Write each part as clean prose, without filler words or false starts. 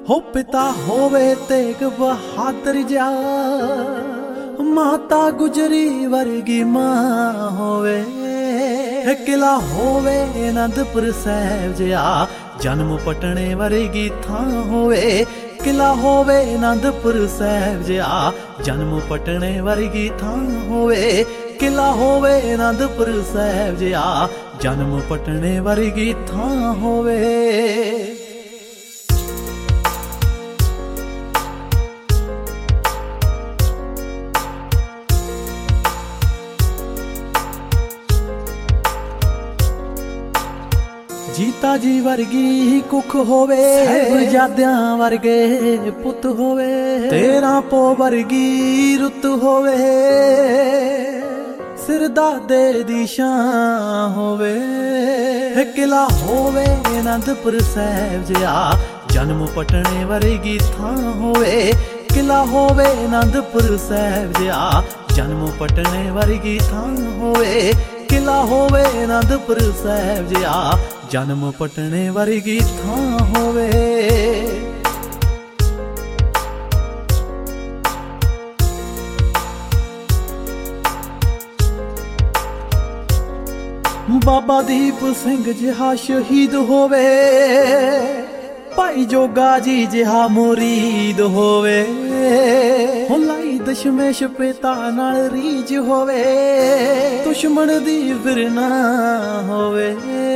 ਹੋ ਪਿਤਾ ਹੋਵੇ ਤੇਗ ਬਹਾਦਰ ਜਾ, ਮਾਤਾ ਗੁਜਰੀ ਵਰਗੀ ਮਾਂ ਹੋਵੇ। ਕਿਲਾ ਹੋਵੇ ਅਨੰਦਪੁਰ ਸਾਹਿਬ ਜਿਹਾ, ਜਨਮ ਪਟਣੇ ਵਰਗੀ ਥਾਂ ਹੋਵੇ। ਕਿਲਾ ਹੋਵੇ ਅਨੰਦਪੁਰ ਸਾਹਿਬ ਜਿਹਾ, ਜਨਮ ਪਟਣੇ ਵਰਗੀ ਥਾਂ ਹੋਵੇ। ਕਿਲਾ ਹੋਵੇ ਅਨੰਦਪੁਰ ਸਾਹਿਬ ਜਿਹਾ, ਜਨਮ ਪਟਣੇ ਵਰਗੀ ਥਾਂ ਹੋਵੇ। ਜੀਤਾ ਜੀ ਵਰਗੀ ਕੁੱਖ ਹੋਵੇ, ਸਾਹਿਬਜ਼ਾਦਿਆਂ ਵਰਗੇ ਪੁੱਤ ਹੋਵੇ। 13 ਪੋ ਵਰਗੀ ਰੁੱਤ ਹੋਵੇ, ਸਿਰਦਾਦੇ ਦੀ ਸ਼ਾਨ ਹੋਵੇ। ਕਿਲਾ ਹੋਵੇ ਅਨੰਦਪੁਰ ਸਾਹਿਬ ਜਿਹਾ, ਜਨਮ ਪਟਣੇ ਵਰਗੀ ਥਾਂ ਹੋਵੇ। ਕਿਲਾ ਹੋਵੇ ਅਨੰਦਪੁਰ ਸਾਹਿਬ ਜਿਹਾ, ਜਨਮ ਪਟਣੇ ਵਰਗੀ ਥਾਂ ਹੋਵੇ। ਕਿਲਾ ਹੋਵੇ ਅਨੰਦਪੁਰ ਸਾਹਿਬ ਜਿਹਾ, ਜਨਮ ਪਟਣੇ ਵਰਗੀ ਥਾਂ ਹੋਵੇ। ਬਾਬਾ ਦੀਪ ਸਿੰਘ ਜਿਹਾ ਸ਼ਹੀਦ ਹੋਵੇ, ਭਾਈ ਜੋਗਾ ਜੀ ਜਿਹਾ ਮੁਰੀਦ ਹੋਵੇ। ਲਾਈ ਦਸ਼ਮੇਸ਼ ਪਿਤਾ ਨਾਲ ਰੀਝ ਹੋਵੇ, ਦੁਸ਼ਮਣ ਦੀ ਫਿਰਨਾ ਹੋਵੇ।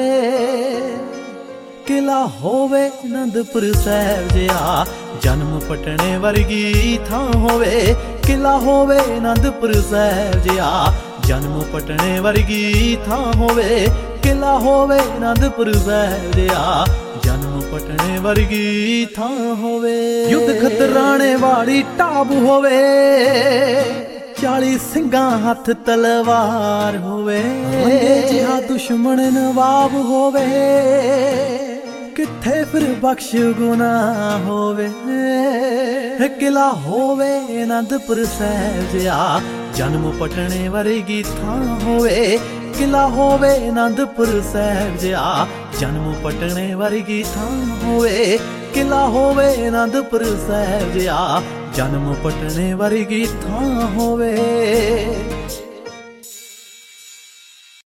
ਕਿਲਾ ਹੋਵੇ ਅਨੰਦਪੁਰ ਸਾਹਿਬ ਜਿਹਾ, ਜਨਮ ਪਟਣੇ ਵਰਗੀ ਥਾਂ ਹੋਵੇ। ਕਿਲਾ ਹੋਵੇ ਅਨੰਦਪੁਰ ਸਾਹਿਬ ਜਿਹਾ, ਜਨਮ ਪਟਣੇ ਵਰਗੀ ਥਾਂ ਹੋਵੇ। ਕਿਲਾ ਹੋਵੇ ਅਨੰਦਪੁਰ ਸਾਹਿਬ ਜਿਹਾ, ਜਨਮ ਪਟਣੇ ਵਰਗੀ ਥਾਂ ਹੋਵੇ। ਯੁੱਧ ਖਤਰਾਣੇ ਵਾਲੀ ਢਾਬ ਹੋਵੇ, 40 ਸਿੰਘਾਂ ਹੱਥ ਤਲਵਾਰ ਹੋਵੇ। ਜਿਹਾ ਦੁਸ਼ਮਣ ਨਵਾਬ ਹੋਵੇ, ਕਿੱਥੇ ਫਿਰ ਬਖਸ਼ ਗੁਨਾਹ ਹੋਵੇ। ਕਿਲਾ ਹੋਵੇ ਅਨੰਦਪੁਰ ਸਾਹਿਬ ਜਿਹਾ, ਜਨਮ ਪਟਣੇ ਵਰਗੀ ਥਾਂ ਹੋਵੇ। ਕਿਲਾ ਹੋਵੇ ਅਨੰਦਪੁਰ ਸਾਹਿਬ ਜਿਹਾ, ਜਨਮ ਪਟਣੇ ਵਰਗੀ ਥਾਂ ਹੋਵੇ। ਕਿਲਾ ਹੋਵੇ ਅਨੰਦਪੁਰ ਸਾਹਿਬ ਜਿਹਾ, ਜਨਮ ਪਟਣੇ ਵਰਗੀ ਥਾਂ ਹੋਵੇ।